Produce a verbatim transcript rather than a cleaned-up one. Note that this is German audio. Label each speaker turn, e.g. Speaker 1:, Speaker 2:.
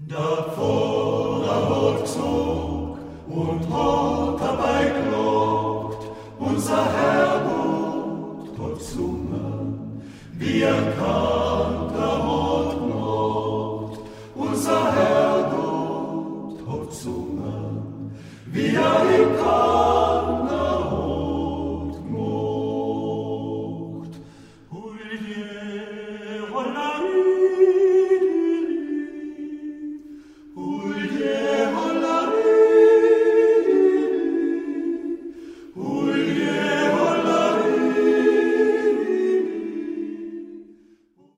Speaker 1: Dat Volk Hort zog und Hort dabei glaubt, unser Herr Gott, Gott summen, wir kann.